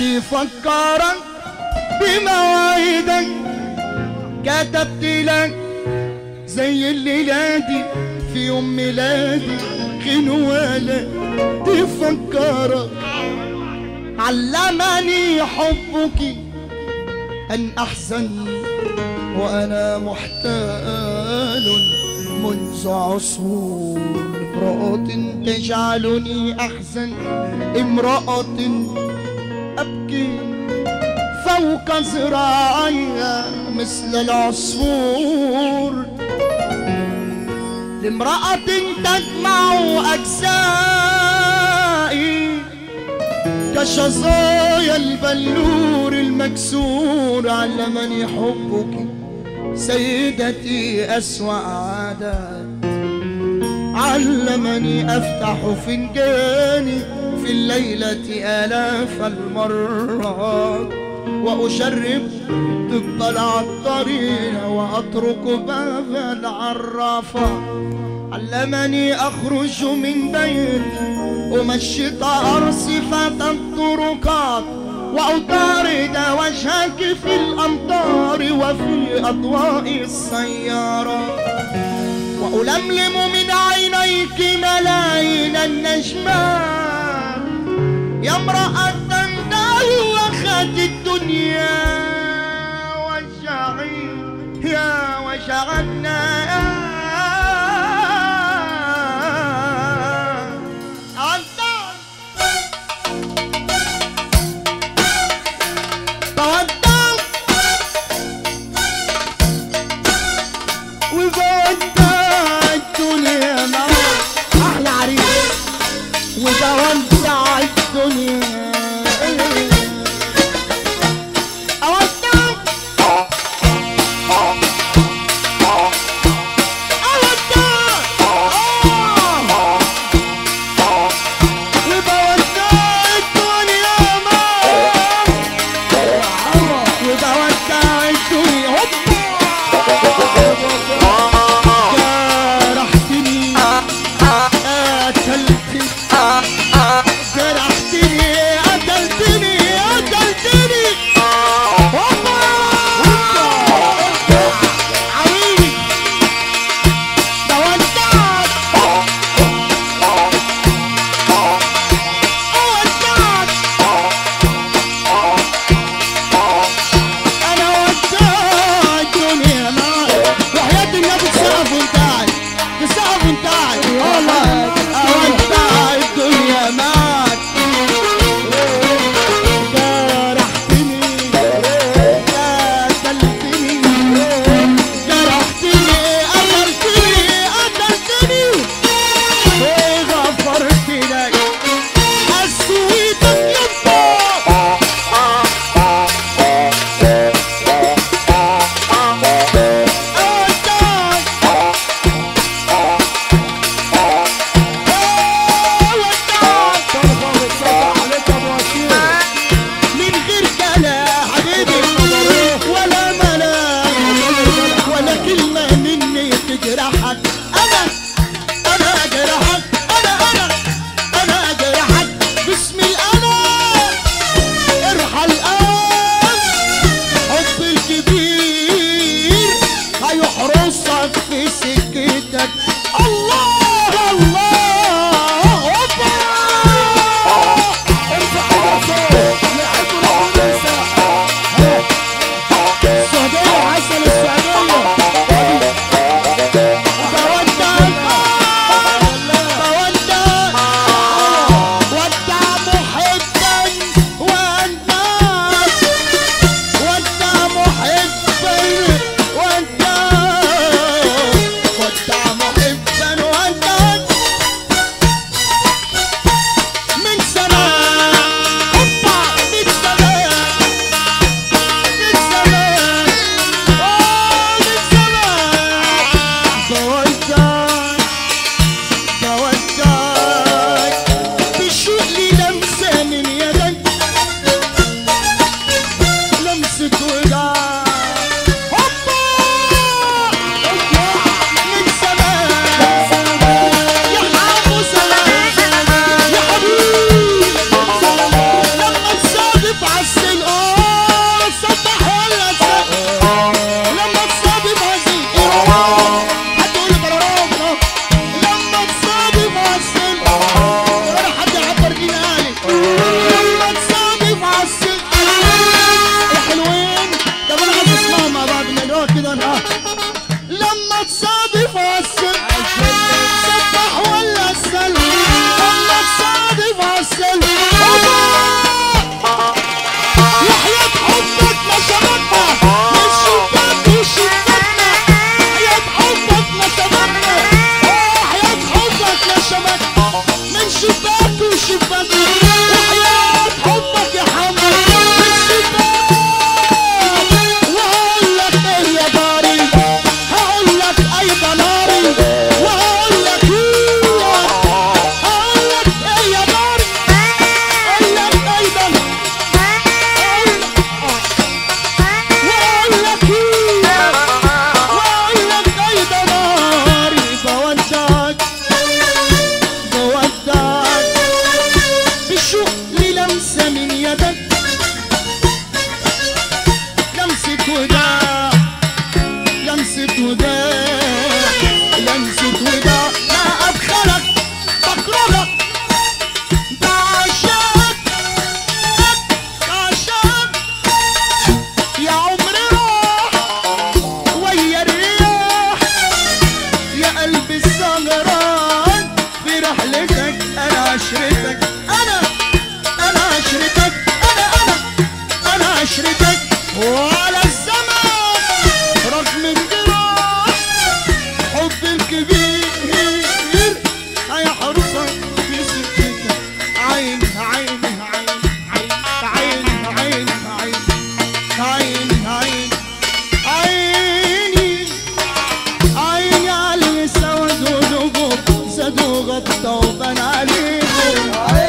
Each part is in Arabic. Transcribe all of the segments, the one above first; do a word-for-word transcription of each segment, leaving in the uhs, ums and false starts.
تفكرك بمواعيدك، كتبت لك زي الليلة دي في يوم ميلادي غنوالة تفكرك. علمني حبك أن أحزن وأنا محتال منذ عصور. امرأة تجعلني أحزن، امرأة أبكي فوق ذراعيها مثل العصفور. لامرأة تجمع أجزائي كشظايا البلور المكسور. علمني حبك سيدتي أسوأ عادات، علمني أفتح فنجاني في الليلة آلاف المرات، وأشرب طب العطارين وأترك باب العرافة. علمني أخرج من بيتي أمشط أرصفة الطرقات، وأطارد وجهك في الأمطار وفي أضواء السيارات، وألملم من عينيك ملايين النجمات. يا امرأة دوخت الدنيا والشعير يا وشغلنا وتودع الدنيا يدك لمسة وداع لمسة وداع لمسة وداع لا أدخلك بكرهك بعشقك بعشقك يا عمري راح ويا الرياح يا قلبي السهران في رحلتك أنا عشرتك أنا أنا عشرتك أنا أنا أنا عشرتك وعلى الزمان رغم الجراح حب الكبير هيحرسك في سكتك عين عين عين عين عين عين عين عين عيني عيني على اللي سودوا ذنوبهم زادوا غطوا وبان عليهم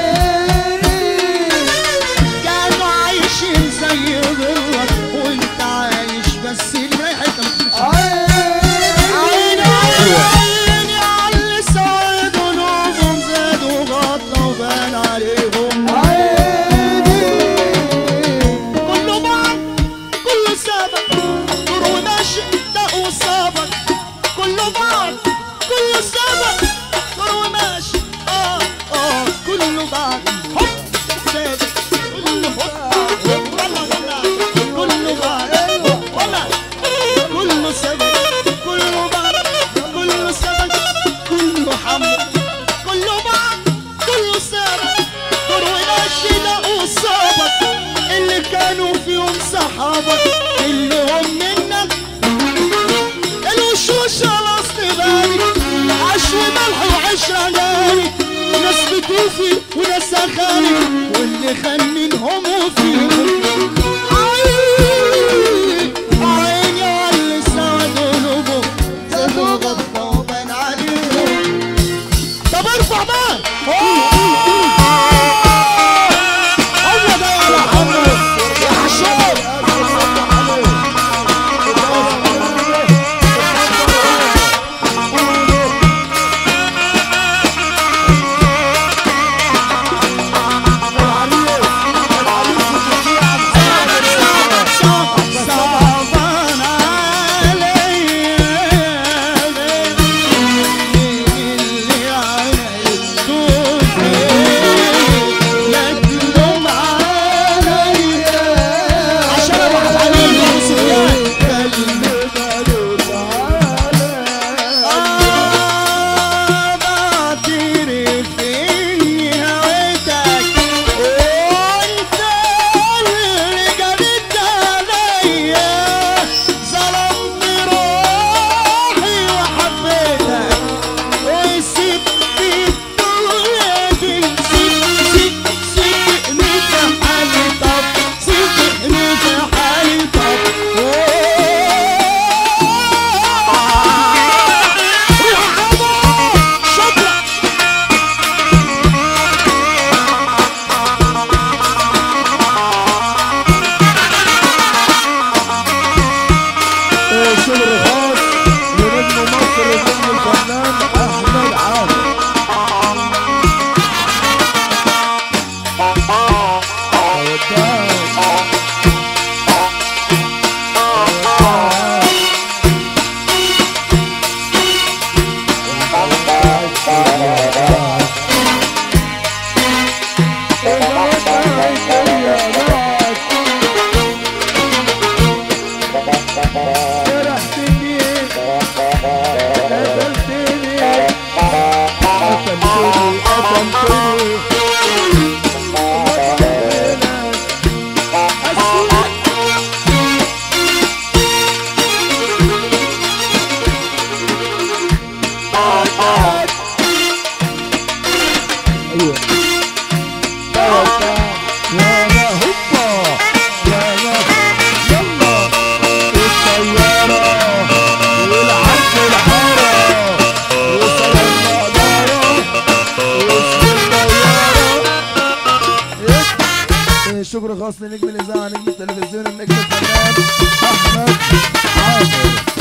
كانوا عايشين زي ظلك وانت عايش بس لريحتك عيني عيني على اللي سودوا ذنوبهم زادوا غطوا وبان عليهم كله بعض كله سابق دور وماشي دق وصابك كله بعض كله سابق دور وماشي اه اه كله بعض حب سابق كله حب ولا ولا كله بعض ولا كله سابق كله بعض كله سابق كله حمد كله بعض كله سابق دور وماشي دق وصابك اللي كانوا فيهم صحابك كلهم منك الوشوش على اصل بالي عش وملح وعشرة جاني ناس بتوفي وناس اخاني واللي خان منهم وفيهم عيني عيني على اللي سودوا قلوبهم زادوا غطوا وبان عليهم طب ارفع بقى هو ده يا محمد يا حشام صعبان عليا اللي عملته فيك لا تلوم عليا عشان ابعت عليك يا سفيان اه بعترف اني هويتك وانت اللي جابت عليا ظلمت روحي وحبيتك وسبت الدنيا دي سيب سيبني في حالي طب سيبني في حالي طب روح عبا شكرا شغل خاص لنجم مصر ونجم الفنان احمد عامر فرحتني قتلتني قتلتني قتلتني شكر خاص لنجم الاذاعه نجم التلفزيون النجم الفنان احمد عامر.